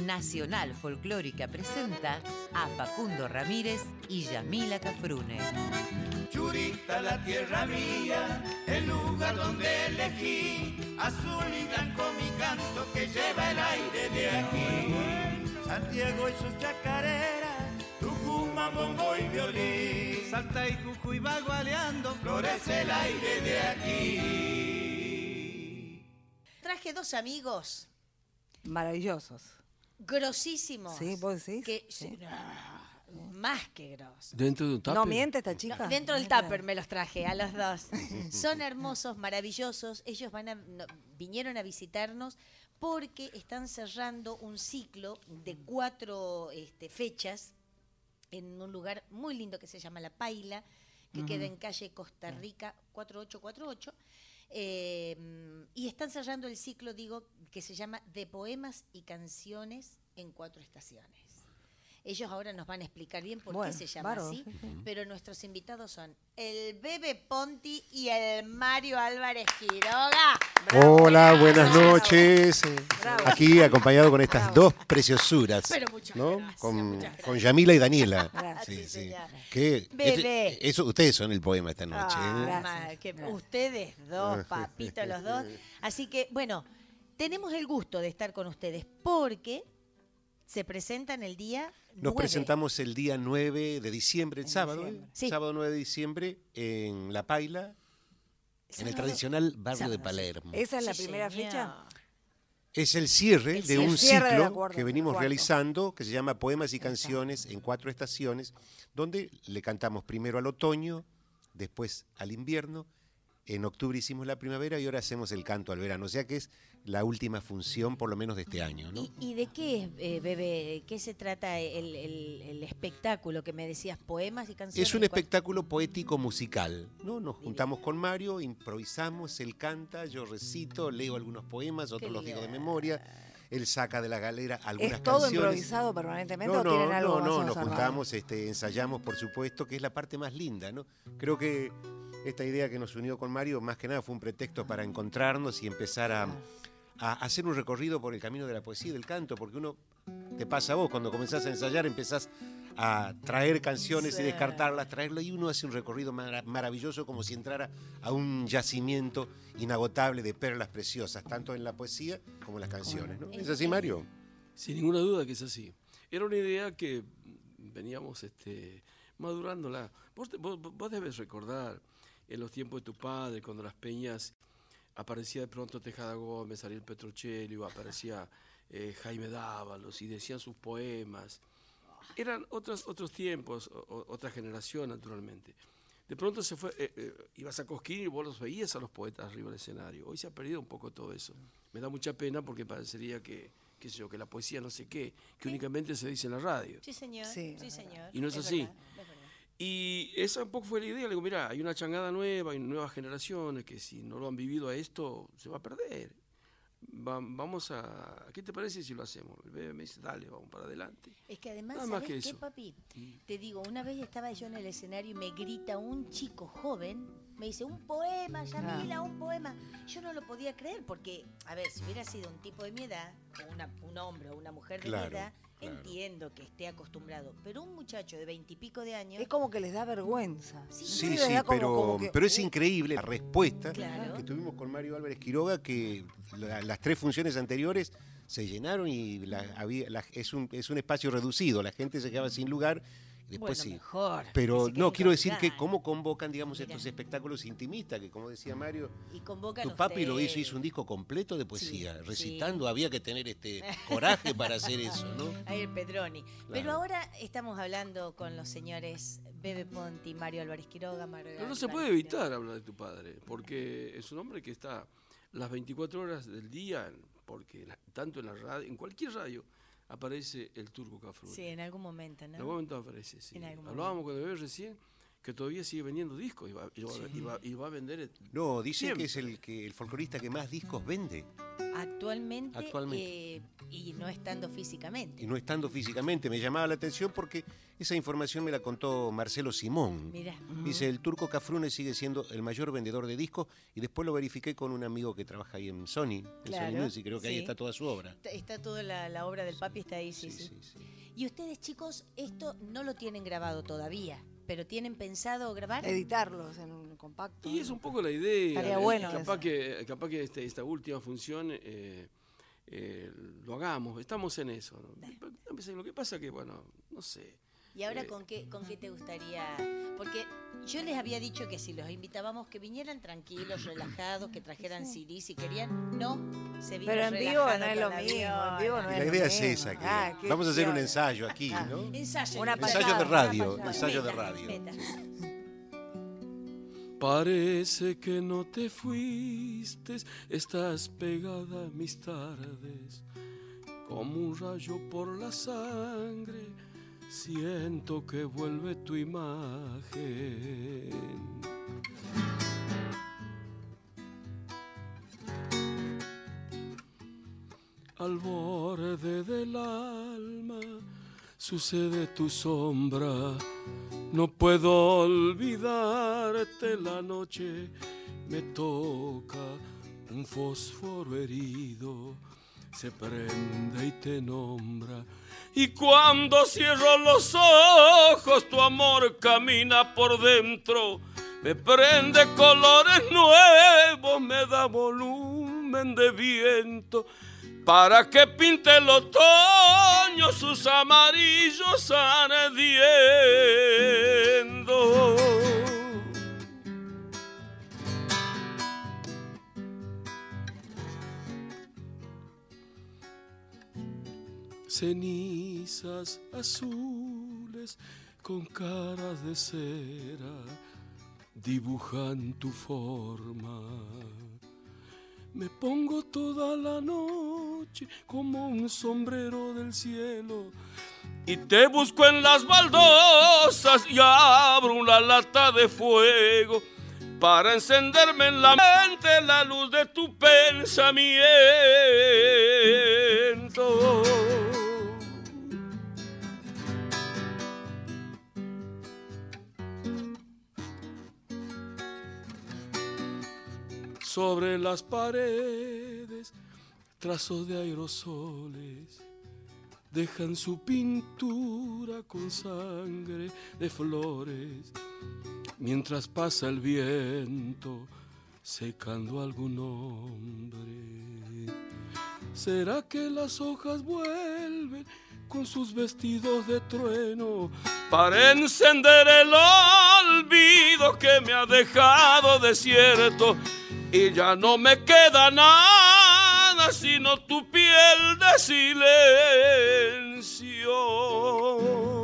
Nacional Folclórica presenta a Facundo Ramírez y Yamila Cafrune. Churita, la tierra mía, el lugar donde elegí, azul y blanco mi canto que lleva el aire de aquí. Santiago y sus chacareras, Tucumán, bombo y violín, Salta y Jujuy bagualeando, florece el aire de aquí. Traje dos amigos maravillosos. grosísimos. Sí, vos decís. Que, sí. Más que grosos. ¿Dentro de un tupper? No miente esta chica. Dentro del tupper me los traje a los dos. Son hermosos, maravillosos. Ellos vinieron a visitarnos porque están cerrando un ciclo de 4 fechas en un lugar muy lindo que se llama La Paila, que queda en calle Costa Rica 4848. Y están cerrando el ciclo, que se llama De Poemas y Canciones en 4 estaciones. Ellos ahora nos van a explicar bien por qué se llama así, pero nuestros invitados son el Bebe Ponti y el Mario Álvarez Quiroga. ¡Bravo! Hola, buenas noches. Bravo. Aquí acompañado con estas dos preciosuras, Pero muchas ¿no? gracias, Con Yamila y Daniela. Gracias. Sí, señor. Que Bebé. eso, ustedes son el poema esta noche. Gracias. Ustedes dos, papitos los dos. Así que, bueno, tenemos el gusto de estar con ustedes porque se presentan el día 9. Nos presentamos el día 9 de diciembre, el sábado, Sí. sábado 9 de diciembre, en La Paila, en el tradicional barrio de Palermo. ¿Esa es la Sí, primera señor. fecha? Es el cierre de un cierre de la ciclo cuarta- que venimos cuarto. realizando, que se llama Poemas y Canciones en 4 estaciones, donde le cantamos primero al otoño, después al invierno, en octubre hicimos la primavera y ahora hacemos el canto al verano. O sea que es la última función, por lo menos de este año, ¿no? ¿Y de qué es, Bebe? ¿De qué se trata el espectáculo que me decías? ¿Poemas y canciones? Es un espectáculo poético musical, ¿no? Nos juntamos con Mario, improvisamos, él canta, yo recito, leo algunos poemas, otros los digo de memoria, él saca de la galera algunas ¿Es todo canciones. improvisado permanentemente No, o tienen algo no, más nos armado? juntamos, ensayamos, por supuesto, que es la parte más linda, ¿no? Creo que esta idea que nos unió con Mario, más que nada, fue un pretexto para encontrarnos y empezar a hacer un recorrido por el camino de la poesía y del canto, porque uno, te pasa a vos, cuando comenzás a ensayar, empezás a traer canciones y descartarlas, traerlo, y uno hace un recorrido maravilloso, como si entrara a un yacimiento inagotable de perlas preciosas, tanto en la poesía como en las canciones, ¿no? ¿Es así, Mario? Sin ninguna duda que es así. Era una idea que veníamos madurándola. Vos debes recordar en los tiempos de tu padre, cuando las peñas aparecía de pronto Tejada Gómez, Ariel Petrocelli, o aparecía Jaime Dávalos y decían sus poemas. Eran otros tiempos, otra generación, naturalmente. De pronto se fue, ibas a Cosquín y vos los veías a los poetas arriba del escenario. Hoy se ha perdido un poco todo eso. Me da mucha pena porque parecería que la poesía no sé qué, que únicamente se dice en la radio. Sí, señor. Sí. Sí, señor. Y no es así. verdad, es verdad. Y esa un poco fue la idea. Le digo, mira, hay una changada nueva, hay nuevas generaciones que si no lo han vivido a esto, se va a perder. Vamos a... ¿Qué te parece si lo hacemos? El bebé me dice, dale, vamos para adelante. Es que además, Nada más ¿sabés que qué, eso. papi? Te digo, una vez estaba yo en el escenario y me grita un chico joven, me dice, un poema, Yamila, un poema. Yo no lo podía creer porque, a ver, si hubiera sido un tipo de mi edad, o un hombre o una mujer de Claro, mi edad, claro. Entiendo que esté acostumbrado. Pero un muchacho de 20 y pico de años... Es como que les da vergüenza. Sí, les da como que- pero es increíble la respuesta Claro. que tuvimos con Mario Álvarez Quiroga, que las 3 funciones anteriores se llenaron y es un espacio reducido, la gente se quedaba sin lugar. Después Bueno, sí. mejor, Pero que se no, queden quiero con decir que ganas. cómo convocan, digamos, Mirá. estos espectáculos intimistas, que como decía Mario, Y convocan tu papi lo ustedes. hizo un disco completo de poesía, Sí, recitando, sí. había que tener coraje para hacer eso, ¿no? Ahí el Pedroni. Pero Claro. ahora estamos hablando con los señores Bebe Ponti, Mario Álvarez Quiroga, Pero no se puede evitar hablar de tu padre, porque es un hombre que está las 24 horas del día, porque tanto en la radio, en cualquier radio, aparece el Turco Cafrune. Sí, en algún momento, ¿no? En algún momento aparece, sí. En algún Hablábamos con el bebé recién que todavía sigue vendiendo discos y va a vender. No, dicen siempre. que es el folclorista que más discos vende. Actualmente. Y no estando físicamente. Y no estando físicamente. Me llamaba la atención porque esa información me la contó Marcelo Simón. Mirá. Dice, el Turco Cafrune sigue siendo el mayor vendedor de discos, y después lo verifiqué con un amigo que trabaja ahí en Sony, Claro, Sony Music, creo que ahí sí. está toda su obra. Está toda la obra del papi, está ahí, sí. Y ustedes, chicos, esto no lo tienen grabado todavía, pero ¿tienen pensado grabar? Editarlos en un compacto. Y es un poco la idea. Estaría bueno Capaz eso. que esta última función lo hagamos. Estamos en eso. Lo que pasa que, bueno, no sé. ¿Y ahora con qué te gustaría? Porque yo les había dicho que si los invitábamos que vinieran tranquilos, relajados, que trajeran CD si querían. No, se vino Pero en vivo no es lo mismo. En vivo no es La lo idea es mismo. esa, que vamos a hacer un ensayo aquí, ¿no? Ensayo. Una Ensayo de radio, ensayo de Meta, radio. meta. Parece que no te fuiste, estás pegada a mis tardes, como un rayo por la sangre, siento que vuelve tu imagen. Al borde del alma sucede tu sombra. No puedo olvidarte, la noche me toca un fósforo herido, se prende y te nombra. Y cuando cierro los ojos, tu amor camina por dentro, me prende colores nuevos, me da volumen de viento, para que pinte el otoño sus amarillos ardiendo. Cenizas azules con caras de cera dibujan tu forma. Me pongo toda la noche como un sombrero del cielo y te busco en las baldosas y abro una lata de fuego para encenderme en la mente la luz de tu pensamiento. Sobre las paredes, trazos de aerosoles dejan su pintura con sangre de flores, mientras pasa el viento secando algún nombre. ¿Será que las hojas vuelven con sus vestidos de trueno para encender el olvido que me ha dejado desierto? Y ya no me queda nada sino tu piel de silencio.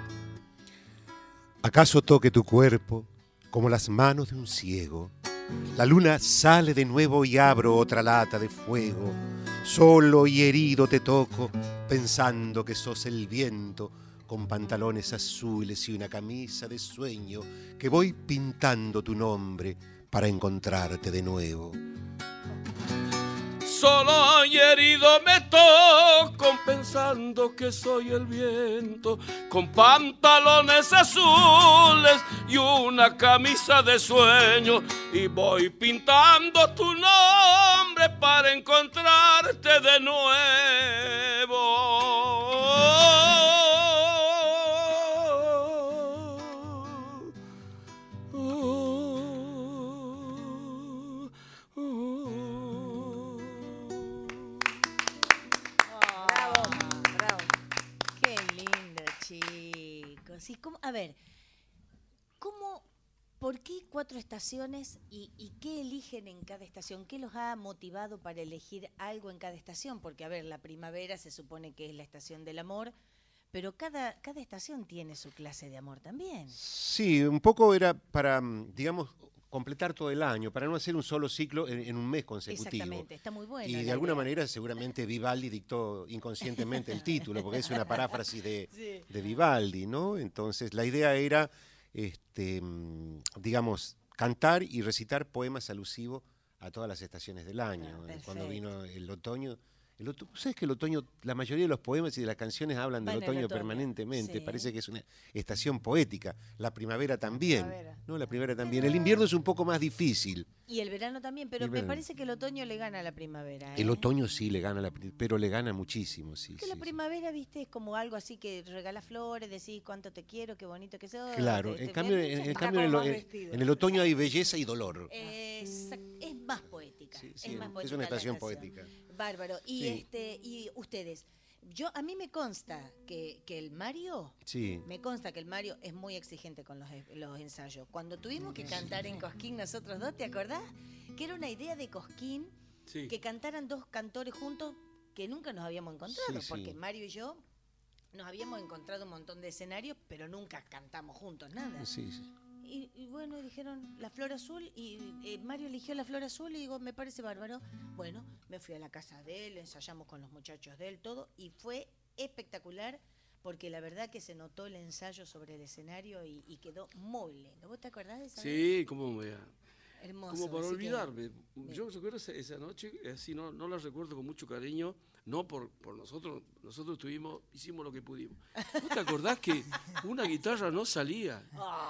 ¿Acaso toque tu cuerpo como las manos de un ciego? La luna sale de nuevo y abro otra lata de fuego. Solo y herido te toco, pensando que sos el viento, con pantalones azules y una camisa de sueño, que voy pintando tu nombre para encontrarte de nuevo. Solo y herido me toco, pensando que soy el viento, con pantalones azules y una camisa de sueño, y voy pintando tu nombre para encontrarte de nuevo. Qué lindo, chicos. Y a ver, ¿por qué 4 estaciones y qué eligen en cada estación? ¿Qué los ha motivado para elegir algo en cada estación? Porque, a ver, la primavera se supone que es la estación del amor, pero cada estación tiene su clase de amor también. Sí, un poco era para, digamos, completar todo el año, para no hacer un solo ciclo en un mes consecutivo. Exactamente, está muy bueno. Y de alguna manera seguramente Vivaldi dictó inconscientemente el título, porque es una paráfrasis de Vivaldi, ¿no? Entonces la idea era, digamos, cantar y recitar poemas alusivos a todas las estaciones del año. Cuando perfecto. vino el otoño. ¿Sabes que el otoño, la mayoría de los poemas y de las canciones hablan del Van en otoño otoño, permanentemente? sí. Parece que es una estación poética. La primavera también. primavera. ¿No? La primavera también. El invierno es un poco más difícil. Y el verano también, pero El me verano. parece que el otoño le gana a la primavera. El ¿eh? otoño sí le gana, pero le gana muchísimo. Sí, Porque sí, la sí. primavera, viste, es como algo así que regalas flores, decís cuánto te quiero, qué bonito que sos. Claro, en cambio, Está como más vestido. en el otoño hay belleza y dolor. Es más poética. Sí, es sí, más es poética una la estación estación. poética. Bárbaro. Y Sí. y ustedes, a mí me consta que el Mario, Sí. me consta que el Mario es muy exigente con los ensayos. Cuando tuvimos que cantar en Cosquín nosotros dos, ¿te acordás? Que era una idea de Cosquín Sí. que cantaran dos cantores juntos que nunca nos habíamos encontrado, Sí, sí. porque Mario y yo nos habíamos encontrado un montón de escenarios, pero nunca cantamos juntos, nada. Sí, sí. Y bueno, dijeron la flor azul y Mario eligió la flor azul y digo, me parece bárbaro. Bueno, me fui a la casa de él, ensayamos con los muchachos de él, todo, y fue espectacular porque la verdad que se notó el ensayo sobre el escenario y quedó muy lindo. ¿Vos te acordás de esa vez? Sí, como Hermoso. como para así que- olvidarme. Yo recuerdo esa noche, así no la recuerdo con mucho cariño, no por nosotros hicimos lo que pudimos. ¿Vos te acordás que una guitarra no salía?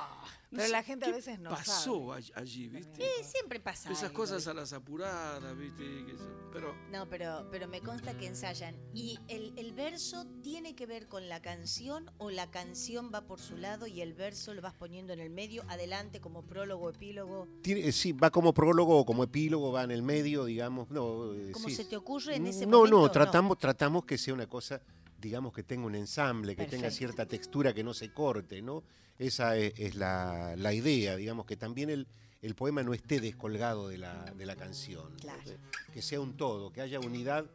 No Pero sé la gente a qué veces no pasó allí, ¿viste? Sí, siempre pasa Esas algo, cosas ¿viste? a las apuradas, ¿viste? Pero No, pero me consta que ensayan. ¿Y el verso tiene que ver con la canción o la canción va por su lado y el verso lo vas poniendo en el medio, adelante como prólogo, epílogo? Sí, va como prólogo o como epílogo, va en el medio, digamos. No, ¿Cómo sí. se te ocurre en ese No, momento? tratamos que sea una cosa, digamos, que tenga un ensamble, que tenga Perfecto. cierta textura, que no se corte, ¿no? Esa es la idea, digamos, que también el poema no esté descolgado de la canción. Claro. Que sea un todo, que haya unidad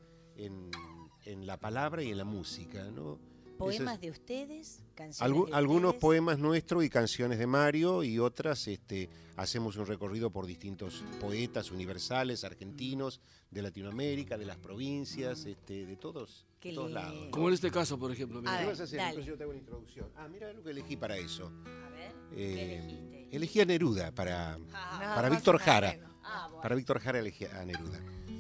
en la palabra y en la música, ¿no? ¿Poemas Eso de ustedes? ¿Canciones de algunos ustedes? poemas nuestros y canciones de Mario y otras hacemos un recorrido por distintos poetas universales, argentinos, de Latinoamérica, de las provincias, de todos, Qué de todos lindo. lados. como en este caso, por ejemplo. mira. A ¿Qué ver, vas a hacer? dale. Entonces yo te hago una introducción. Mira lo que elegí para eso. A ver, ¿qué elegiste? Elegí a Neruda para Ah, para más Víctor y Jara. menos. bueno. Para Víctor Jara elegí a Neruda.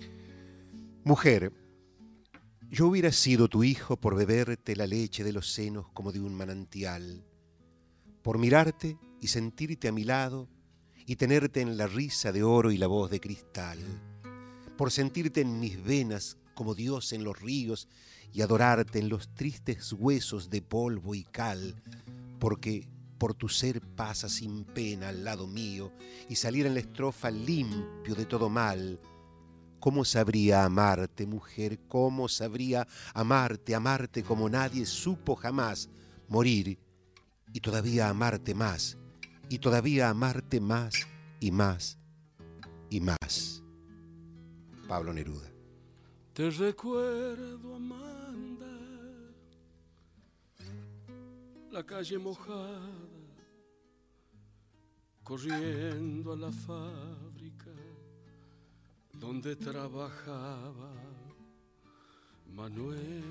Mujer, yo hubiera sido tu hijo por beberte la leche de los senos como de un manantial, por mirarte y sentirte a mi lado y tenerte en la risa de oro y la voz de cristal, por sentirte en mis venas como Dios en los ríos y adorarte en los tristes huesos de polvo y cal, porque por tu ser pasa sin pena al lado mío y salir en la estrofa limpio de todo mal. ¿Cómo sabría amarte, mujer? ¿Cómo sabría amarte como nadie supo jamás? Morir y todavía amarte más, y todavía amarte más y más y más. Pablo Neruda. Te recuerdo, Amanda, la calle mojada, corriendo a la fábrica donde trabajaba Manuel.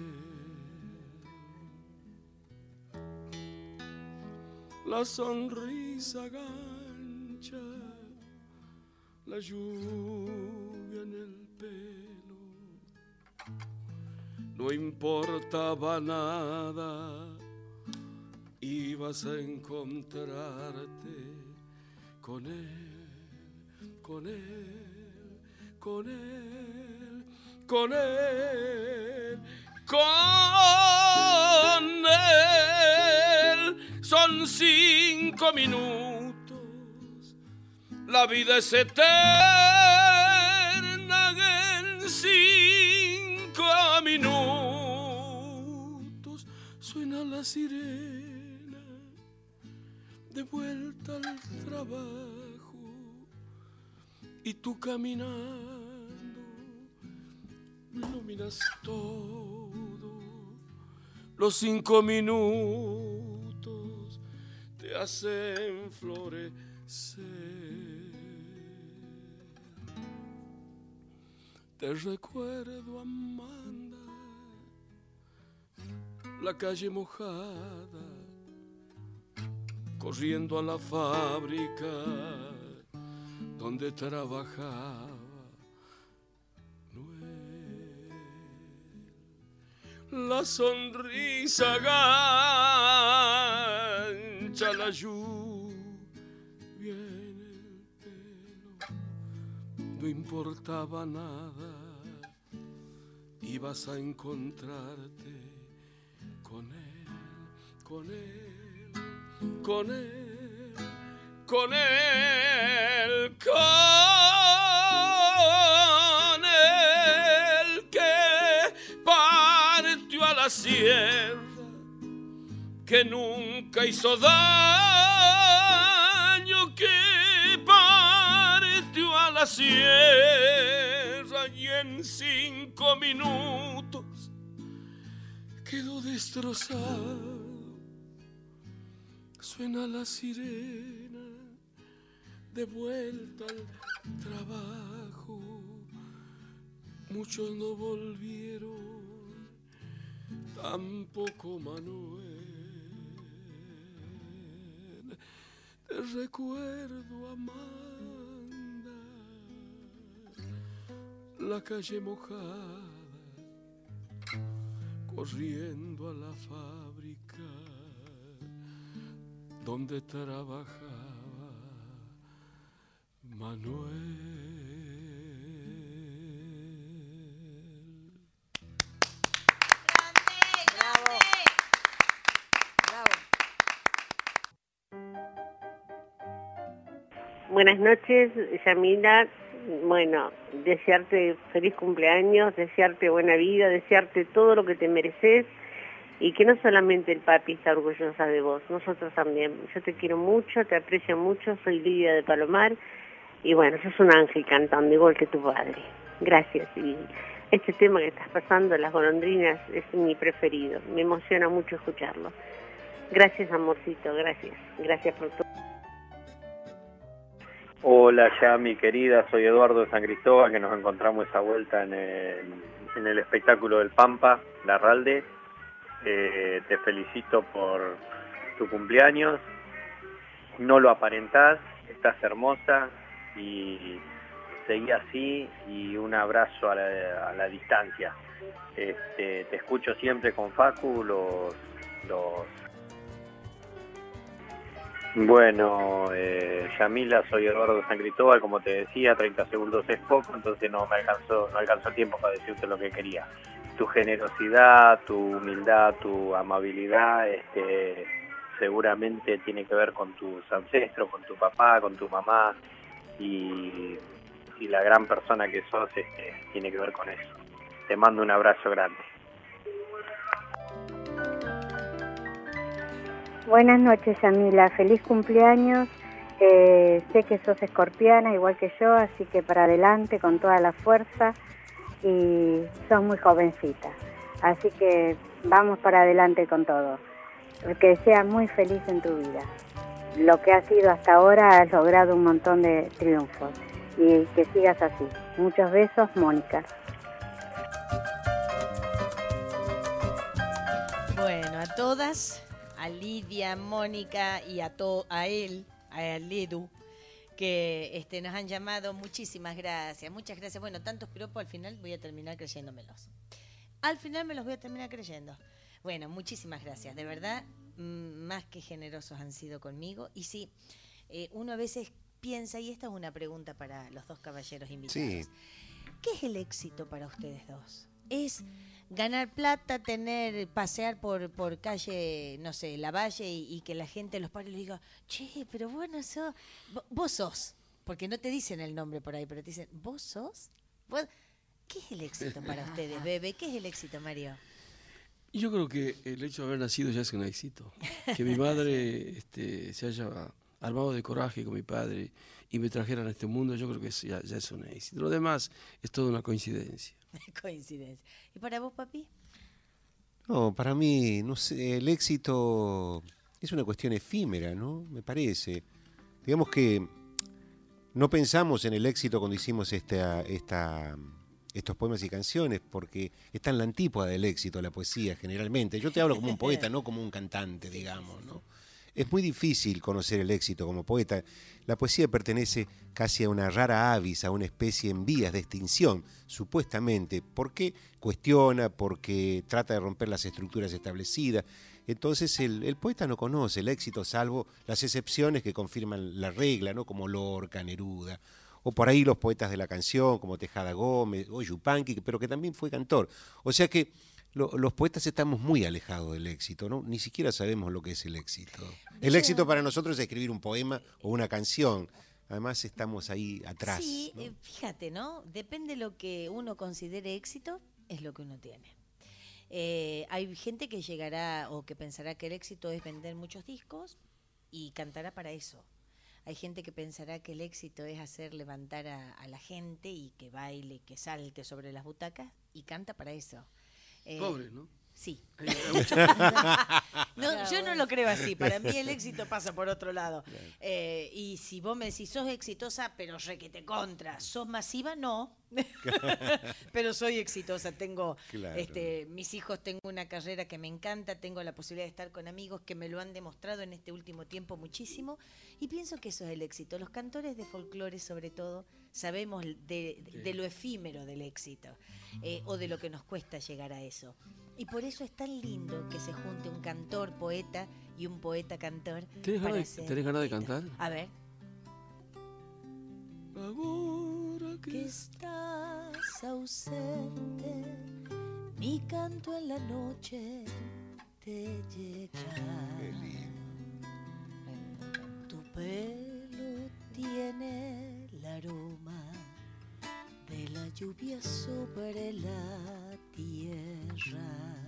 La sonrisa gancha, la lluvia en el pelo, no importaba nada, ibas a encontrarte con él, con él, con él, con él, con él. Son 5 minutos, la vida es eterna en 5 minutos. Suena la sirena, de vuelta al trabajo, y tú caminando, iluminas todo. Los 5 minutos te hacen florecer. Te recuerdo, Amanda, la calle mojada, corriendo a la fábrica donde trabajaba la sonrisa gancha, la lluvia en el pelo, no importaba nada, ibas a encontrarte con él, con él, con él, con él, con él que partió a la sierra, que nunca hizo daño, que partió a la sierra y en 5 minutos quedó destrozado. Suena la sirena de vuelta al trabajo. Muchos no volvieron, tampoco Manuel. Te recuerdo, Amanda, la calle mojada, corriendo a la fábrica donde trabajaba Manuel. Bravo. Bravo. Buenas noches, Yamila. Bueno, desearte feliz cumpleaños, desearte buena vida, desearte todo lo que te mereces y que no solamente el papi está orgullosa de vos, nosotros también. Yo te quiero mucho, te aprecio mucho, soy Lidia de Palomar y bueno, sos un ángel cantando igual que tu padre. Gracias. Y este tema que estás pasando, Las golondrinas, es mi preferido, me emociona mucho escucharlo. Gracias, amorcito, gracias. Gracias por todo. Hola, Yami, querida, soy Eduardo de San Cristóbal, que nos encontramos esa vuelta en el espectáculo del Pampa, Larralde. Te felicito por tu cumpleaños, no lo aparentás, estás hermosa y seguí así y un abrazo a la distancia. Te escucho siempre con Facu, Bueno, Yamila, soy Eduardo de San Cristóbal, como te decía, 30 segundos es poco, entonces no alcanzó tiempo para decirte lo que quería. Tu generosidad, tu humildad, tu amabilidad, seguramente tiene que ver con tus ancestros, con tu papá, con tu mamá, y la gran persona que sos tiene que ver con eso. Te mando un abrazo grande. Buenas noches, Yamila. Feliz cumpleaños. Sé que sos escorpiana, igual que yo, así que para adelante con toda la fuerza. Y sos muy jovencita. Así que vamos para adelante con todo. Que seas muy feliz en tu vida. Lo que has sido hasta ahora, has logrado un montón de triunfos. Y que sigas así. Muchos besos, Mónica. Bueno, a todas, a Lidia, Mónica y a él, a Ledu, que nos han llamado. Muchísimas gracias, muchas gracias. Bueno, tantos piropos, al final voy a terminar creyéndomelos. Al final me los voy a terminar creyendo. Bueno, muchísimas gracias, de verdad, más que generosos han sido conmigo. Y sí, uno a veces piensa, y esta es una pregunta para los dos caballeros invitados. Sí. ¿Qué es el éxito para ustedes dos? ¿Es ganar plata, pasear por calle, no sé, Lavalle y que la gente, los padres le diga, che, pero vos sos, porque no te dicen el nombre por ahí, pero te dicen, ¿vos sos? ¿Qué es el éxito para ustedes, Bebe? ¿Qué es el éxito, Mario? Yo creo que el hecho de haber nacido ya es un éxito. Que mi madre se haya armado de coraje con mi padre y me trajeran a este mundo, yo creo que ya es un éxito. Lo demás es toda una coincidencia. Coincidencia. ¿Y para vos, papi? No, para mí, no sé, el éxito es una cuestión efímera, ¿no? Me parece. Digamos que no pensamos en el éxito cuando hicimos estos poemas y canciones, porque está en la antípoda del éxito, la poesía, generalmente. Yo te hablo como un poeta, no como un cantante, digamos, ¿no? Es muy difícil conocer el éxito como poeta. La poesía pertenece casi a una rara avis, a una especie en vías de extinción, supuestamente, porque cuestiona, porque trata de romper las estructuras establecidas. Entonces el poeta no conoce el éxito, salvo las excepciones que confirman la regla, ¿no? Como Lorca, Neruda, o por ahí los poetas de la canción, como Tejada Gómez, o Yupanqui, pero que también fue cantor. O sea que los poetas estamos muy alejados del éxito, ¿no? Ni siquiera sabemos lo que es el éxito. El éxito para nosotros es escribir un poema o una canción. Además estamos ahí atrás. Sí, ¿no? Fíjate, ¿no? Depende de lo que uno considere éxito, es lo que uno tiene. Hay gente que llegará o que pensará que el éxito es vender muchos discos y cantará para eso. Hay gente que pensará que el éxito es hacer levantar a la gente y que baile, que salte sobre las butacas y canta para eso. Pobre, ¿no? Sí. No, yo no lo creo así. Para mí el éxito pasa por otro lado. Y si vos me decís, sos exitosa, pero requete contra. ¿Sos masiva? No. Pero soy exitosa. Tengo mis hijos, tengo una carrera que me encanta, tengo la posibilidad de estar con amigos que me lo han demostrado en este último tiempo muchísimo. Y pienso que eso es el éxito. Los cantores de folclore, sobre todo, sabemos de lo efímero del éxito, o de lo que nos cuesta llegar a eso. Y por eso es tan lindo que se junte un cantor poeta y un poeta cantor. ¿Tenés ganas de cantar? A ver. Ahora que estás ausente, mi canto en la noche te llega. Tu pelo tiene el aroma de la lluvia sobre la tierra.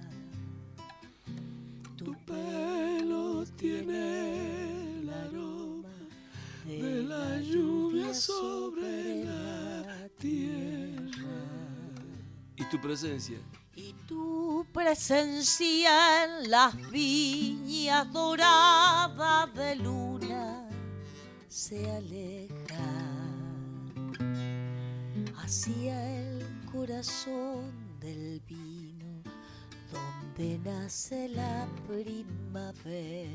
Tu pelo tiene el aroma de la lluvia sobre la tierra. ¿Y tu presencia? Y tu presencia en las viñas doradas de luna se aleja hacia el corazón del vino donde nace la primavera.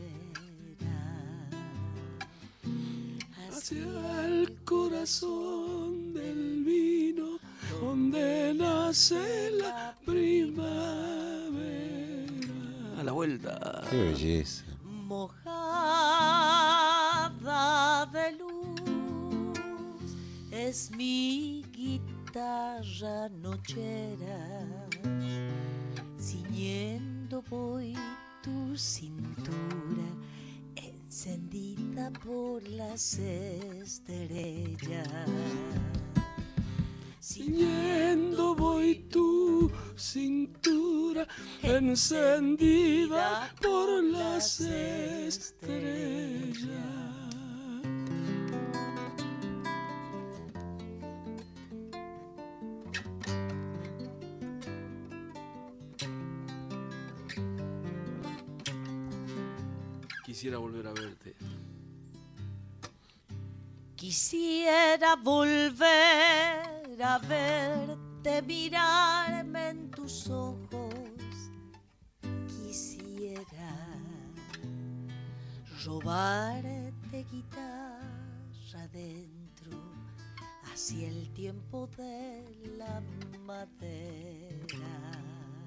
Hacia el corazón del vino donde nace la primavera. A la vuelta. Qué belleza. Mojada de luz es mi guitarra nochera, ciñendo voy tu cintura, encendida por las estrellas. Ciñendo voy tu cintura, encendida por las estrellas. Quisiera volver a verte. Quisiera volver a verte, mirarme en tus ojos. Quisiera robarte guitarra dentro, hacia el tiempo de la madera.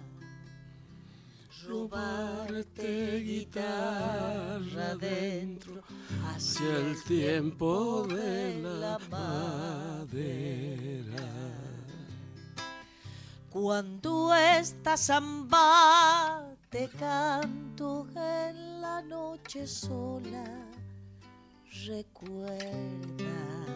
Robarte guitarra dentro, hacia el tiempo de la madera. Cuando esta samba te canto en la noche sola, recuerda,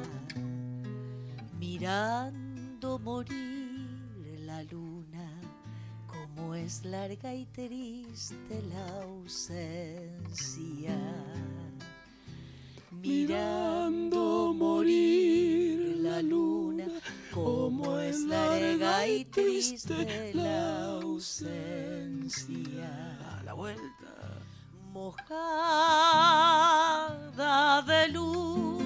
mirando morir la luna, como es larga y triste la ausencia. Mirando morir la luna, como es larga y triste la ausencia. A la vuelta. Mojada de luz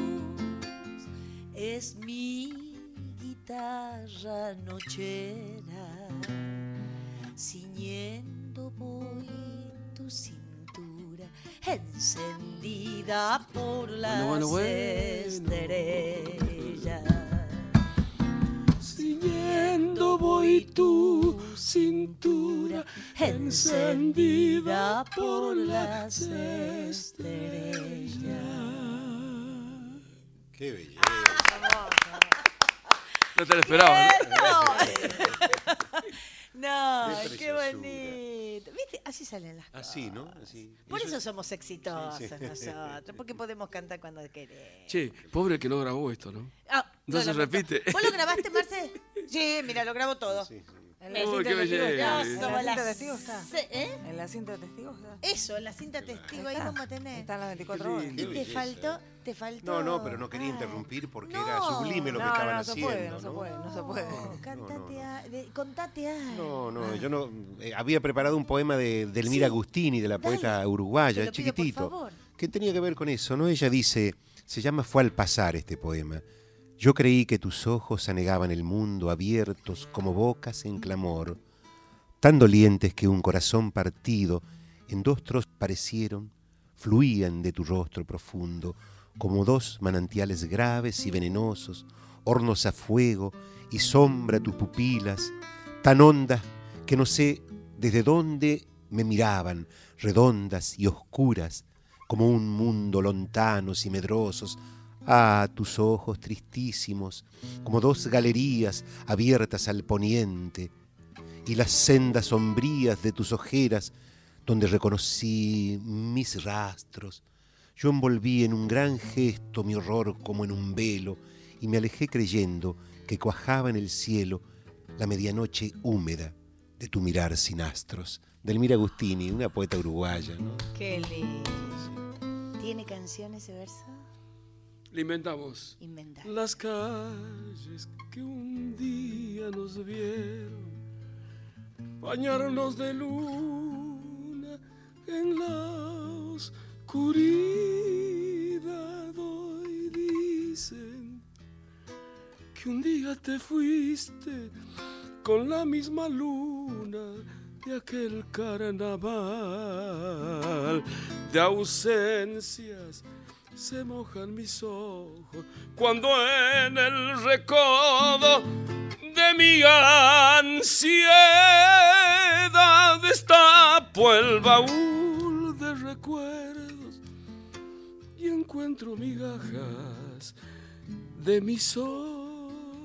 es mi guitarra nochera, ciñendo voy tu cintura, encendida encendida por las Bueno. estrellas. Ciñendo voy tu cintura encendida por las estrellas. Qué belleza. No te lo esperaba, ¿no? No, Qué qué preciosura. bonito. ¿Viste? Así salen las cosas. Así, ¿no? Así. Por Eso- eso somos exitosos Sí, sí. nosotros, porque podemos cantar cuando queremos. Che, pobre el que no grabó esto, ¿no? Ah, No se lo- repite. ¿Vos lo grabaste, Marce? Sí, mira, lo grabo todo. Sí, sí. En la Uy, cinta qué de testigos belleza. está. En Somos la cinta las de testigos está. ¿Eh? En la cinta de testigos está. Eso, en la cinta testigo, ahí Está. vamos a tener. Están las 24 Qué horas. lindo. Y Qué te belleza. faltó. No, pero no quería interrumpir porque No. era sublime lo que No, estaban no se haciendo. puede, no se puede. No se puede. Contate algo. No, yo no. Había preparado un poema de Elmira Sí. Agustini, de la Dale, poeta uruguaya, te lo pido, por chiquitito. favor. ¿Qué tenía que ver con eso? ¿No? Ella dice, se llama Fue al pasar este poema. Yo creí que tus ojos anegaban el mundo abiertos como bocas en clamor, tan dolientes que un corazón partido en dos trozos parecieron, fluían de tu rostro profundo, como dos manantiales graves y venenosos, hornos a fuego y sombra tus pupilas, tan hondas que no sé desde dónde me miraban, redondas y oscuras, como un mundo lontanos y medrosos. Ah, tus ojos tristísimos, como dos galerías abiertas al poniente, y las sendas sombrías de tus ojeras, donde reconocí mis rastros. Yo envolví en un gran gesto mi horror como en un velo, y me alejé creyendo que cuajaba en el cielo la medianoche húmeda de tu mirar sin astros. De Elmira Agustini, una poeta uruguaya, ¿no? Qué lindo. ¿Tiene canción ese verso? Le inventamos. Inventar. Las calles que un día nos vieron bañarnos de luna en la oscuridad. Hoy dicen que un día te fuiste con la misma luna de aquel carnaval de ausencias. Se mojan mis ojos cuando en el recodo de mi ansiedad destapo el baúl de recuerdos y encuentro migajas de mi soledad.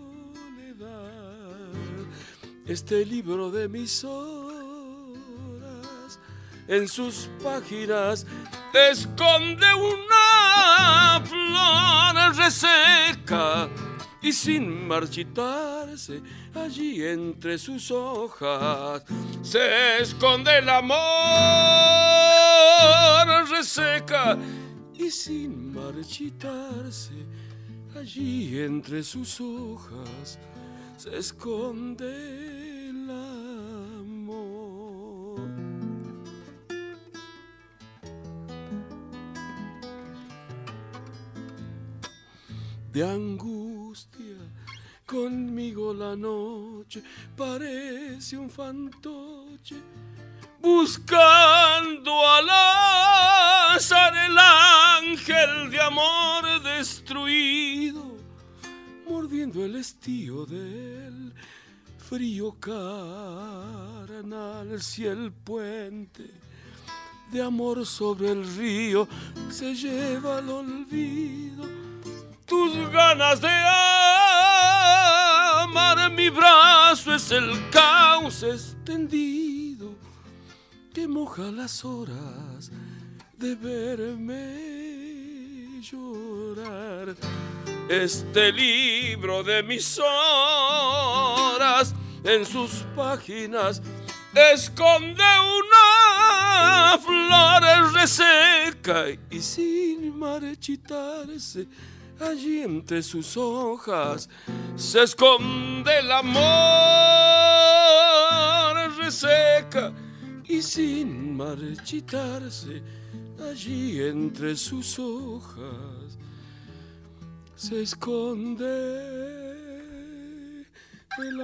Este libro de mis horas, en sus páginas esconde una flor reseca y sin marchitarse allí entre sus hojas se esconde el amor reseca y sin marchitarse allí entre sus hojas se esconde el amor. De angustia conmigo la noche parece un fantoche buscando al azar el ángel de amor destruido, mordiendo el estío del frío carnal. Si el puente de amor sobre el río se lleva al olvido tus ganas de amar, mi brazo es el cauce extendido que moja las horas de verme llorar. Este libro de mis horas, en sus páginas esconde una flor reseca y sin marchitarse allí entre sus hojas se esconde el amor reseca y sin marchitarse allí entre sus hojas se esconde el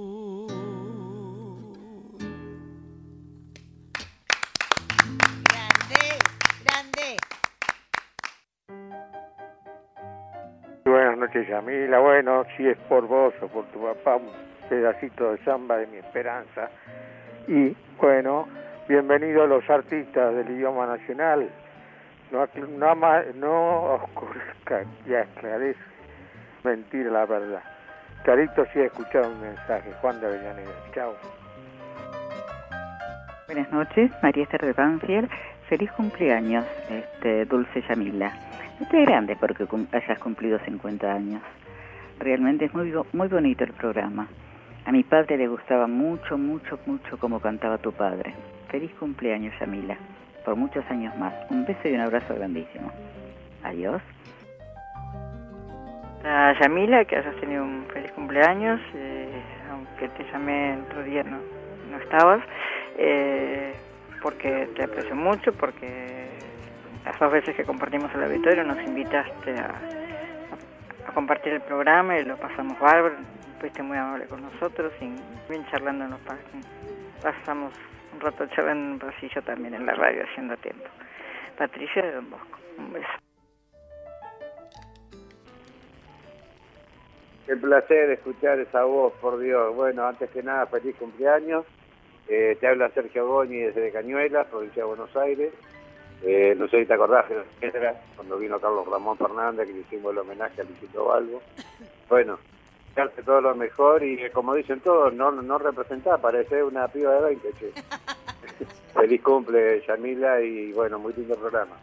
amor. Dulce Yamila, bueno, si es por vos o por tu papá, un pedacito de samba de mi esperanza. Y bueno, bienvenidos los artistas del idioma nacional. No oscurezca y esclarece mentira la verdad. Carito, sí he escuchado un mensaje. Juan de Avellaneda. Chao. Buenas noches, María Esther de Banfield. Feliz cumpleaños, Dulce Yamila. No te grande porque hayas cumplido 50 años. Realmente es muy bonito el programa. A mi padre le gustaba mucho, mucho, mucho cómo cantaba tu padre. Feliz cumpleaños, Yamila. Por muchos años más. Un beso y un abrazo grandísimo. Adiós. A Yamila, que hayas tenido un feliz cumpleaños, aunque te llamé el otro día no estabas, porque te aprecio mucho, porque las 2 veces que compartimos el auditorio nos invitaste a compartir el programa y lo pasamos bárbaro, fuiste muy amable con nosotros y bien charlando pasamos un rato charlando en un pasillo también en la radio haciendo tiempo. Patricia de Don Bosco, un beso. Qué placer escuchar esa voz, por Dios. Bueno, antes que nada, feliz cumpleaños. Te habla Sergio Goñi desde Cañuelas, provincia de Buenos Aires. No sé si te acordás, cuando vino Carlos Ramón Fernández, que le hicimos el homenaje a Luisito Balbo. Bueno, darte todo lo mejor y como dicen todos, no representá, parecés una piba de 20, che. Feliz cumple, Yamila, y bueno, muy lindo programa.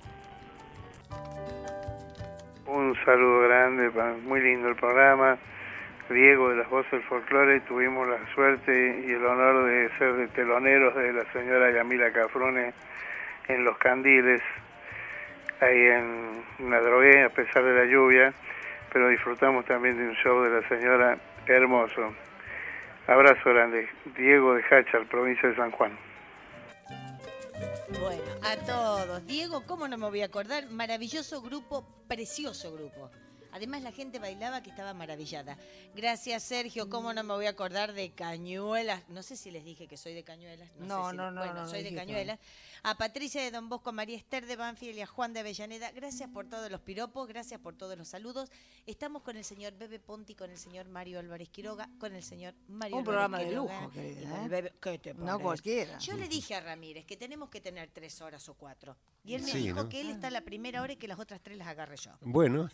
Un saludo grande, muy lindo el programa. Diego de las Voces del Folclore, tuvimos la suerte y el honor de ser de teloneros de la señora Yamila Cafrune en Los Candiles, ahí en una drogué a pesar de la lluvia, pero disfrutamos también de un show de la señora hermoso. Abrazo grande. Diego de Hachal, provincia de San Juan. Bueno, a todos. Diego, ¿cómo no me voy a acordar? Maravilloso grupo, precioso grupo. Además la gente bailaba que estaba maravillada. Gracias, Sergio. ¿Cómo no me voy a acordar de Cañuelas? No sé si les dije que soy de Cañuelas. No, soy de Cañuelas. A Patricia de Don Bosco, a María Esther de Banfield y a Juan de Avellaneda. Gracias por todos los piropos, gracias por todos los saludos. Estamos con el señor Bebe Ponti, con el señor Mario Álvarez Quiroga, con el señor Mario Un Álvarez programa de Quiroga, lujo, querida, y con el Bebe. ¿Qué te parece? No cualquiera. Yo le dije a Ramírez que tenemos que tener 3 horas o 4. Y él me Sí, dijo ¿no? que él está a la primera hora y que las otras 3 las agarre yo. Bueno,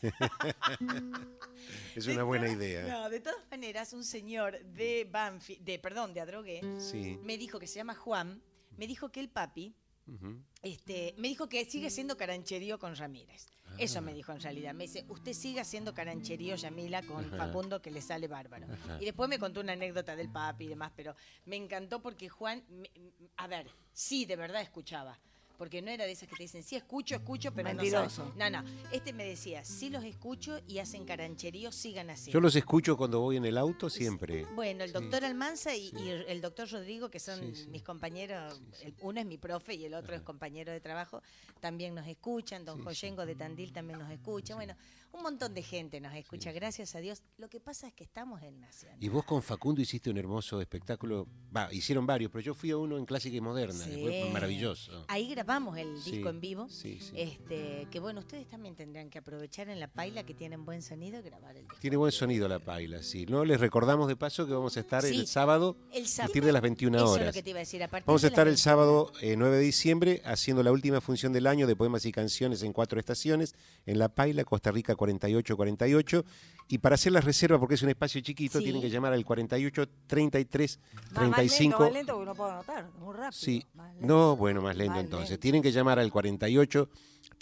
es una buena idea. No, de todas maneras, un señor de Banfield, de Adrogué, Sí. me dijo que se llama Juan, me dijo que el papi, Ujú. me dijo que sigue haciendo carancherío con Ramírez. Eso me dijo en realidad. Me dice, usted sigue haciendo carancherío, Yamila, con Ajá. Facundo, que le sale bárbaro. Ajá. Y después me contó una anécdota del papi y demás, pero me encantó porque Juan, a ver, sí, de verdad escuchaba. Porque no era de esas que te dicen, sí, escucho, pero Mentiroso. no saben. No, me decía, sí los escucho y hacen carancherío, sigan así. Yo los escucho cuando voy en el auto siempre. Bueno, el Sí. doctor Almanza y el doctor Rodrigo, que son Sí. mis compañeros, uno es mi profe y el otro es compañero de trabajo, también nos escuchan, don Joyengo de Tandil también nos escucha, bueno, un montón de gente nos escucha, gracias a Dios. Lo que pasa es que estamos en Nacional. Y vos con Facundo hiciste un hermoso espectáculo. Hicieron varios, pero yo fui a uno en Clásica y Moderna. Sí. Fue maravilloso. Ahí grabamos el Sí, disco en vivo. sí, sí. Que bueno, ustedes también tendrán que aprovechar en la paila que tienen buen sonido y grabar el disco. Tiene buen sonido la paila, sí. No, les recordamos de paso que vamos a estar Sí, el sábado a partir de las 21 Eso horas. es lo que te iba a decir. A partir Vamos a de estar las el sábado 9 de diciembre haciendo la última función del año de poemas y canciones en 4 estaciones, en La Paila, Costa Rica 4848. Y para hacer la reserva, porque es un espacio chiquito, Sí. tienen que llamar al 48 33 Más 35. lento porque no puedo anotar, muy rápido. Sí, Más lento. no, bueno, más lento Más entonces. lento. Tienen que llamar al 48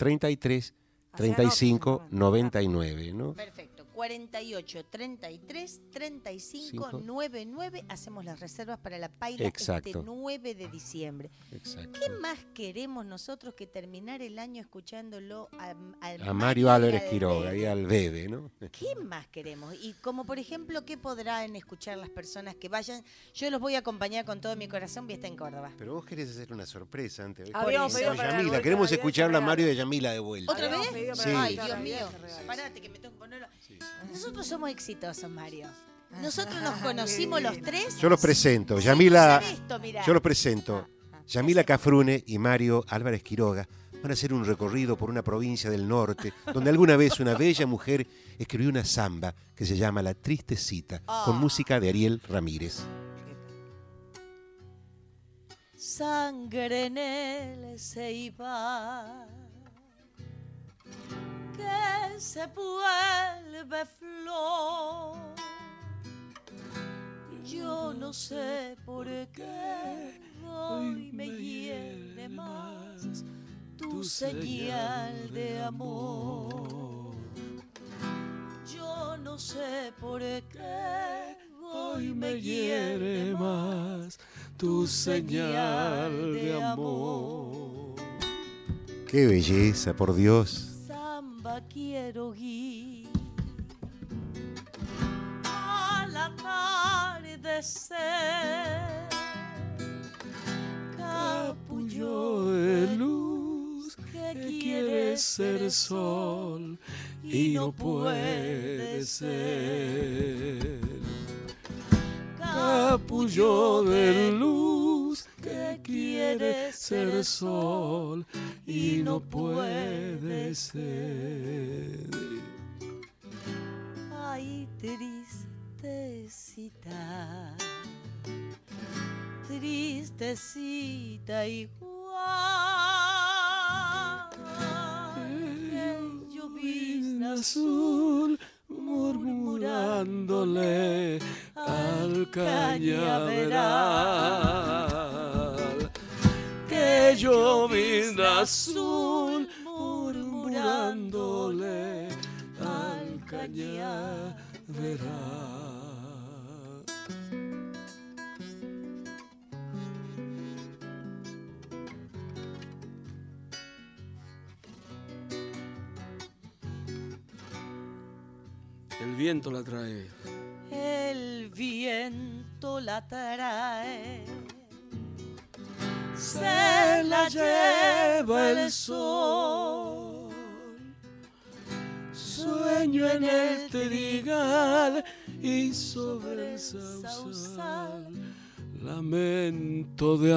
33 35 99, ¿no? Perfecto. 48 33 35 Cinco. 99. Hacemos las reservas para la paila Exacto. este 9 de diciembre. Exacto. ¿Qué más queremos nosotros que terminar el año escuchándolo A Mario Álvarez y al Quiroga Bebe? y al Bebe, ¿no? ¿Qué más queremos? Y como por ejemplo, ¿qué podrán escuchar las personas que vayan? Yo los voy a acompañar con todo mi corazón, voy a estar en Córdoba. Pero vos querés hacer una sorpresa antes. Habíamos Con pedido para la Yamila, vuelta queremos de Navidad escucharlo a que Mario y a Yamila de vuelta. ¿Otra vez? Sí. Ay, Sí. Dios mío. Parate que me tengo que ponerlo. Nosotros somos exitosos, Mario. Nosotros nos conocimos los tres. Yo los presento, Yamila. escuchar esto, mirá. Yo los presento. Yamila Cafrune y Mario Álvarez Quiroga van a hacer un recorrido por una provincia del norte, donde alguna vez una bella mujer escribió una samba que se llama La Triste Cita, con música de Ariel Ramírez. Sangre en el ceibal que se vuelve flor. Yo no sé por qué hoy me hiere más tu señal de amor. Yo no sé por qué hoy me hiere más tu señal de amor. ¡Qué belleza, por Dios! Samba quiero ir al atardecer, capullo de luz que quiere ser sol y no puede ser. Capullo de luz que quiere ser sol y no puede ser. Ay, tristecita, tristecita igual que llovizna azul murmurándole al cañaveral, que llovizna azul murmurándole al cañaveral. El viento la trae. El viento la trae, se la lleva el sol. Sueño en el trigal y sobre el sausal, lamento de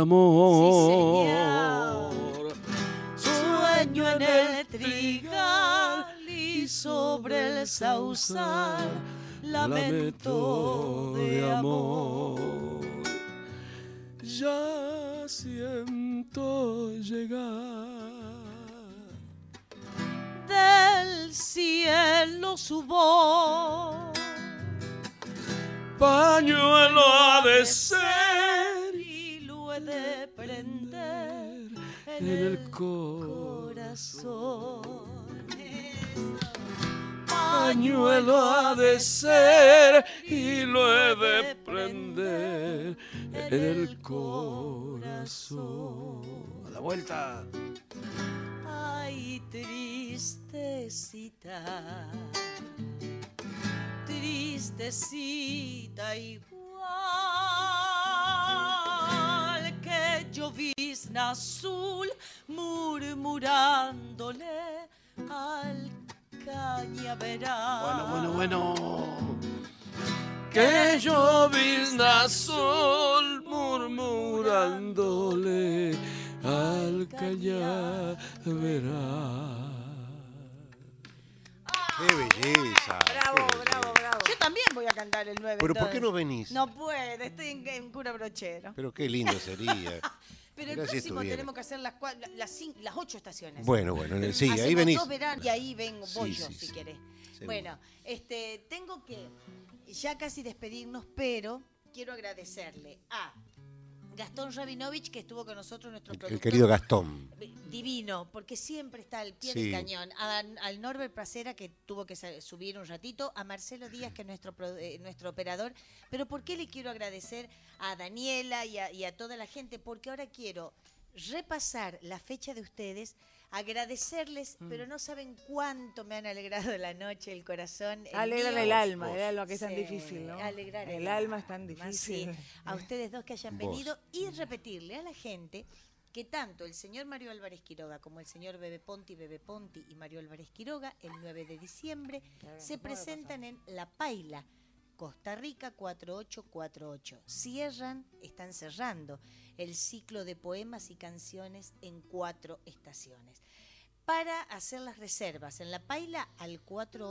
amor. Sueño en el trigal y sobre el sausal, lamento de amor. Ya siento llegar del cielo su voz, pañuelo ha de ser y lo he de prender en el corazón. Pañuelo ha de ser y lo he de prender en el corazón. A la vuelta. Ay, tristecita, tristecita igual que llovizna azul murmurándole al cañaveral. Bueno. Que llovizna azul murmurándole al cañaveral. ¡Qué belleza! Bravo, qué bravo, bravo. Yo también voy a cantar el 9. ¿Pero por qué no venís? No puedo, estoy en cura brochero. Pero qué lindo sería. Pero el Mirá si próximo estuviera. tenemos que hacer las 8 estaciones. Bueno, sí, Hacemos ahí venís. 2 veranos y ahí voy Sí, yo, sí, si sí. querés. Seguro. Bueno, tengo que ya casi despedirnos, pero quiero agradecerle a Gastón Rabinovich, que estuvo con nosotros, nuestro productor. El querido Gastón. Divino, porque siempre está al pie Sí. del cañón. Al Norbert Pracera, que tuvo que subir un ratito. A Marcelo Díaz, que es nuestro operador. Pero ¿por qué le quiero agradecer a Daniela y a toda la gente? Porque ahora quiero repasar la fecha de ustedes, agradecerles, pero no saben cuánto me han alegrado la noche, el corazón. Alegran mío. el alma, era lo que es tan difícil, ¿no? Alegrar el alma es tan difícil. Sí, a ustedes dos que hayan Vos. venido y repetirle a la gente que tanto el señor Mario Álvarez Quiroga como el señor Bebe Ponti y Mario Álvarez Quiroga el 9 de diciembre se presentan en La Paila Costa Rica 4848. Están cerrando el ciclo de poemas y canciones en 4 estaciones. Para hacer las reservas en La Paila al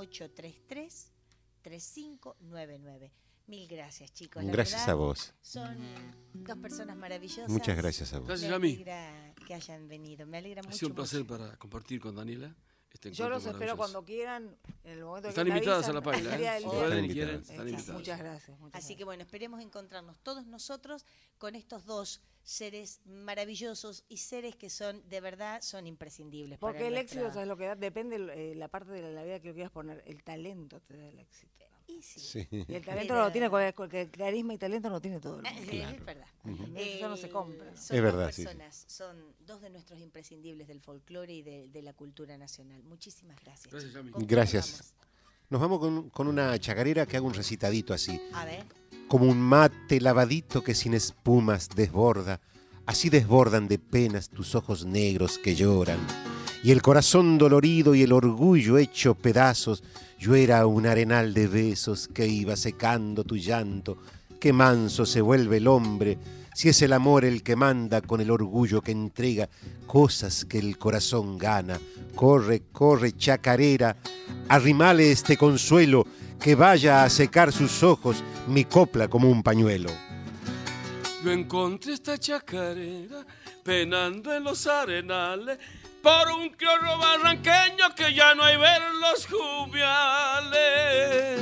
4833-3599. Mil gracias, chicos. Gracias a vos. Son 2 personas maravillosas. Muchas gracias a vos. Gracias Me a mí. alegra que hayan venido. Me alegra mucho. Ha sido un placer mucho. para compartir con Daniela. Yo los espero cuando quieran, en el momento están que me invitadas avisan, a La Paila, el día del si día. pueden y quieren, están invitadas. Muchas gracias. Así que bueno, esperemos encontrarnos todos nosotros con estos 2 seres maravillosos y seres que son, de verdad, son imprescindibles. Porque para el nuestra... éxito, ¿sabes lo que da? Depende la parte de la vida que quieras poner. El talento te da el éxito. Y, sí. Sí. Y el talento no lo tiene, porque carisma y talento no tiene todo el mundo. Es verdad. Eso no se compra. Son Es 2 verdad, sí. personas, son 2 de nuestros imprescindibles del folclore y de la cultura nacional. Muchísimas gracias. Gracias, Yami. ¿Con quién Gracias. Nos vamos con una chacarera que haga un recitadito así. A ver. Como un mate lavadito que sin espumas desborda, así desbordan de penas tus ojos negros que lloran. Y el corazón dolorido y el orgullo hecho pedazos, yo era un arenal de besos que iba secando tu llanto. Qué manso se vuelve el hombre, si es el amor el que manda con el orgullo que entrega cosas que el corazón gana. Corre, corre, chacarera, arrimale este consuelo, que vaya a secar sus ojos mi copla como un pañuelo. Yo encontré esta chacarera penando en los arenales por un criollo barranqueño que ya no hay ver los jubiales.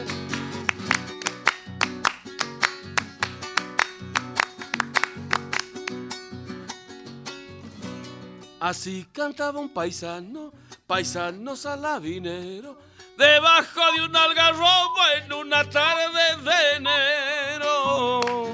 Así cantaba un paisano, paisano salavinero, debajo de un algarrobo en una tarde de enero.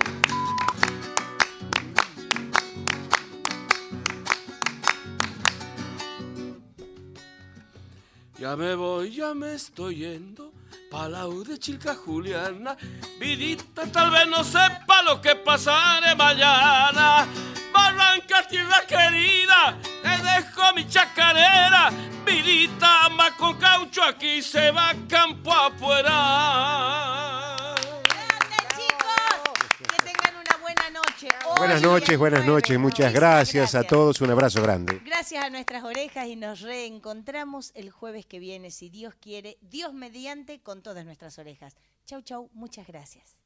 Ya me voy, ya me estoy yendo, Palau de Chilca Juliana, vidita tal vez no sepa lo que pasaré mañana. Barranca, tierra querida, te dejo mi chacarera, vidita amba con caucho, aquí se va campo afuera. Gracias, chicos. Que tengan una buena noche. Buenas noches, muchas gracias a todos, un abrazo grande. Gracias a nuestras orejas y nos reencontramos el jueves que viene, si Dios quiere, Dios mediante, con todas nuestras orejas. Chau, chau, muchas gracias.